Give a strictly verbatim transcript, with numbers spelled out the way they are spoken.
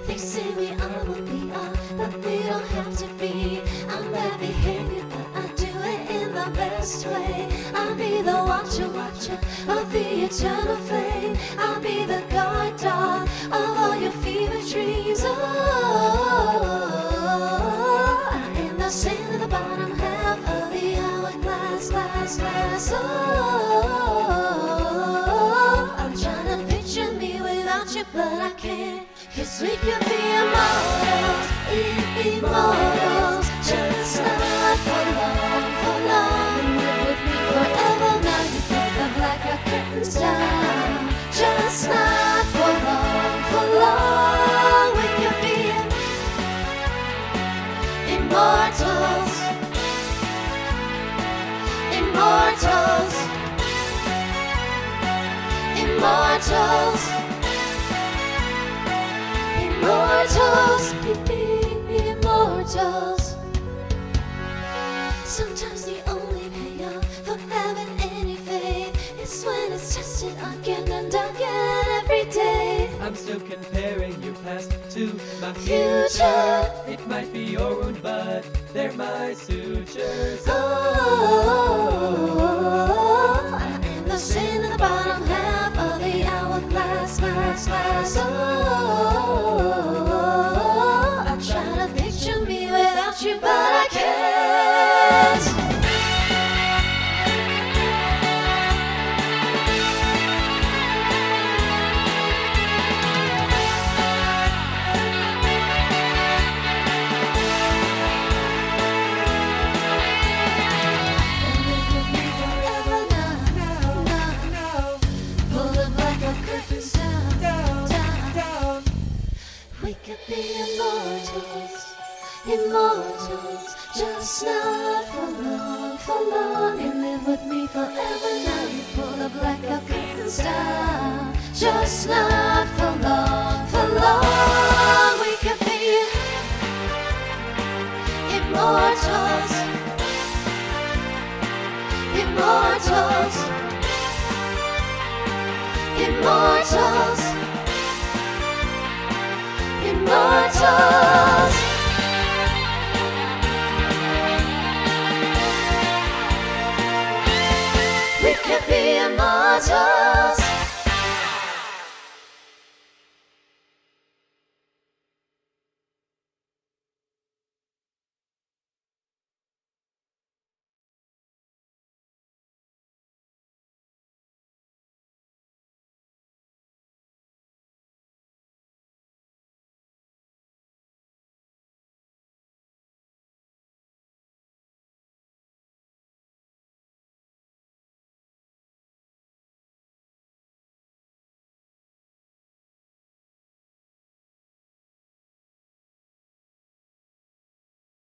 They say we are what we are, but we don't have to be. I'm bad behavior, but I do it in the best way. I'll be the watcher, watcher of the eternal flame. I'll be the guard dog of all your fever dreams. Oh, I am the sand in the bottom half of the hourglass, glass, glass. Oh, I'm trying to picture me without you, but I can't. 'Cause we could be immortals, immortals, just not for long, for long. Live with me forever, now you put the blackout curtains down. Just not for long, for long. We could be immortals, immortals, immortals. Immortals, immortals. Sometimes the only payoff for having any faith is when it's tested again and again every day. I'm still comparing your past to my Future. It might be your wound, but they're my sutures. Oh, I am the sin in the bottom half of the hourglass, glass, glass. Oh, I'm trying to picture me without you, but I can't. We could be immortals, immortals, just not for long, for long. And live with me forever now. You pull the blackout curtains down. Just not for long, for long. We could be immortals, immortals, immortals. Immortals. We could be immortals.